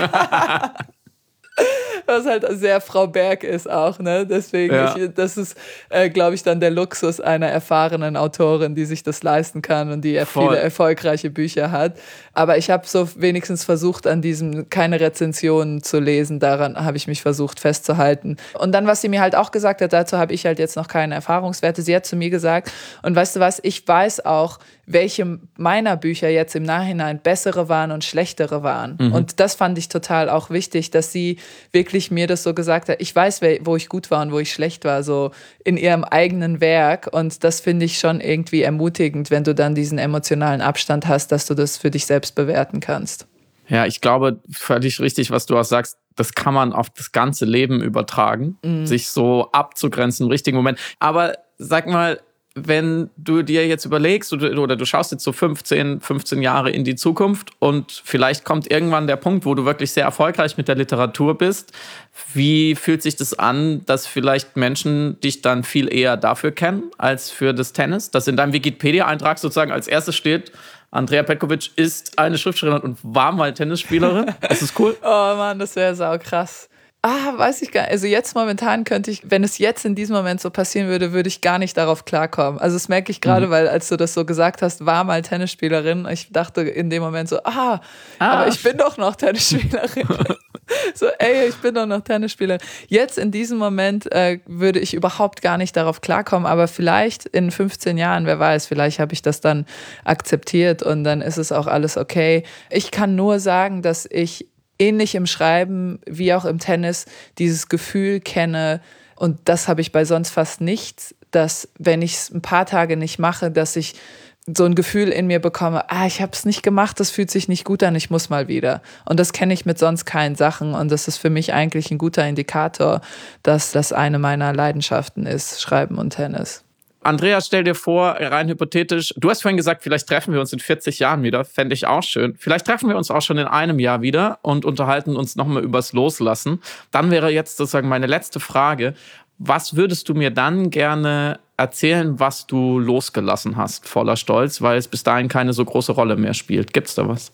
Was halt sehr Frau Berg ist auch, ne? Deswegen, das ist, glaube ich, dann der Luxus einer erfahrenen Autorin, die sich das leisten kann und die viele erfolgreiche Bücher hat. Aber ich habe so wenigstens versucht, an diesem keine Rezensionen zu lesen. Daran habe ich mich versucht festzuhalten. Und dann, was sie mir halt auch gesagt hat, dazu habe ich halt jetzt noch keine Erfahrungswerte. Sie hat zu mir gesagt, und weißt du was, ich weiß auch, welche meiner Bücher jetzt im Nachhinein bessere waren und schlechtere waren. Und das fand ich total auch wichtig, dass sie wirklich mir das so gesagt hat. Ich weiß, wo ich gut war und wo ich schlecht war, so in ihrem eigenen Werk. Und das finde ich schon irgendwie ermutigend, wenn du dann diesen emotionalen Abstand hast, dass du das für dich selbst bewerten kannst. Ja, ich glaube, völlig richtig, was du auch sagst. Das kann man auf das ganze Leben übertragen, sich so abzugrenzen im richtigen Moment. Aber sag mal, wenn du dir jetzt überlegst oder du schaust jetzt so 15 Jahre in die Zukunft und vielleicht kommt irgendwann der Punkt, wo du wirklich sehr erfolgreich mit der Literatur bist. Wie fühlt sich das an, dass vielleicht Menschen dich dann viel eher dafür kennen als für das Tennis? Dass in deinem Wikipedia-Eintrag sozusagen als erstes steht, Andrea Petković ist eine Schriftstellerin und war mal Tennisspielerin. Das ist cool. Oh Mann, das wäre saukrass. Weiß ich gar nicht. Also jetzt momentan könnte ich, wenn es jetzt in diesem Moment so passieren würde, würde ich gar nicht darauf klarkommen. Also das merke ich gerade, weil als du das so gesagt hast, war mal Tennisspielerin. Ich dachte in dem Moment so, aber ich bin doch noch Tennisspielerin. So, ich bin doch noch Tennisspielerin. Jetzt in diesem Moment würde ich überhaupt gar nicht darauf klarkommen, aber vielleicht in 15 Jahren, wer weiß, vielleicht habe ich das dann akzeptiert und dann ist es auch alles okay. Ich kann nur sagen, dass ich ähnlich im Schreiben wie auch im Tennis dieses Gefühl kenne, und das habe ich bei sonst fast nichts, dass wenn ich es ein paar Tage nicht mache, dass ich so ein Gefühl in mir bekomme, ich habe es nicht gemacht, das fühlt sich nicht gut an, ich muss mal wieder. Und das kenne ich mit sonst keinen Sachen und das ist für mich eigentlich ein guter Indikator, dass das eine meiner Leidenschaften ist, Schreiben und Tennis. Andrea, stell dir vor, rein hypothetisch, du hast vorhin gesagt, vielleicht treffen wir uns in 40 Jahren wieder, fände ich auch schön. Vielleicht treffen wir uns auch schon in einem Jahr wieder und unterhalten uns nochmal übers Loslassen. Dann wäre jetzt sozusagen meine letzte Frage, was würdest du mir dann gerne erzählen, was du losgelassen hast, voller Stolz, weil es bis dahin keine so große Rolle mehr spielt? Gibt's da was?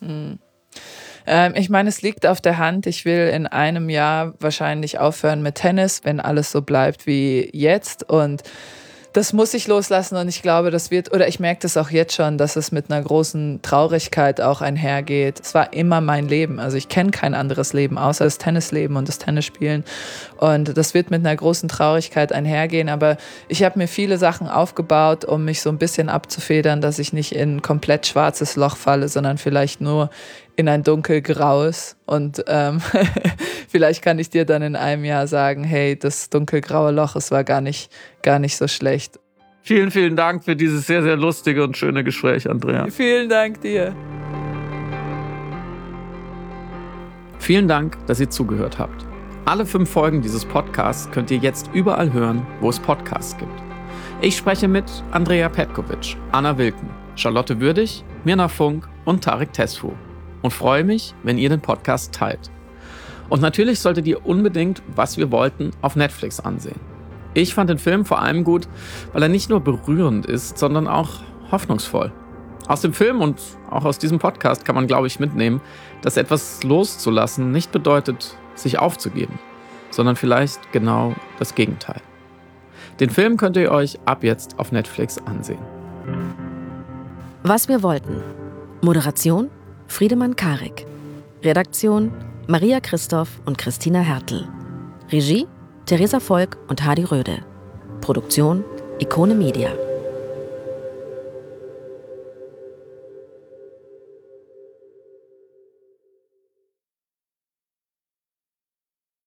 Ich meine, es liegt auf der Hand. Ich will in einem Jahr wahrscheinlich aufhören mit Tennis, wenn alles so bleibt wie jetzt. Und Das muss ich loslassen und ich glaube, ich merke das auch jetzt schon, dass es mit einer großen Traurigkeit auch einhergeht. Es war immer mein Leben. Also ich kenne kein anderes Leben außer das Tennisleben und das Tennisspielen. Und das wird mit einer großen Traurigkeit einhergehen. Aber ich habe mir viele Sachen aufgebaut, um mich so ein bisschen abzufedern, dass ich nicht in ein komplett schwarzes Loch falle, sondern vielleicht nur in ein dunkelgraues. Und vielleicht kann ich dir dann in einem Jahr sagen, hey, das dunkelgraue Loch, es war gar nicht so schlecht. Vielen, vielen Dank für dieses sehr, sehr lustige und schöne Gespräch, Andrea. Vielen Dank dir. Vielen Dank, dass ihr zugehört habt. Alle 5 Folgen dieses Podcasts könnt ihr jetzt überall hören, wo es Podcasts gibt. Ich spreche mit Andrea Petkovic, Anna Wilken, Charlotte Würdig, Mirna Funk und Tarek Tesfu. Und freue mich, wenn ihr den Podcast teilt. Und natürlich solltet ihr unbedingt Was wir wollten auf Netflix ansehen. Ich fand den Film vor allem gut, weil er nicht nur berührend ist, sondern auch hoffnungsvoll. Aus dem Film und auch aus diesem Podcast kann man, glaube ich, mitnehmen, dass etwas loszulassen nicht bedeutet, sich aufzugeben, sondern vielleicht genau das Gegenteil. Den Film könnt ihr euch ab jetzt auf Netflix ansehen. Was wir wollten. Moderation Friedemann Karik. Redaktion Maria Christoph und Christina Hertel. Regie Theresa Volk und Hadi Röde. Produktion Ikone Media.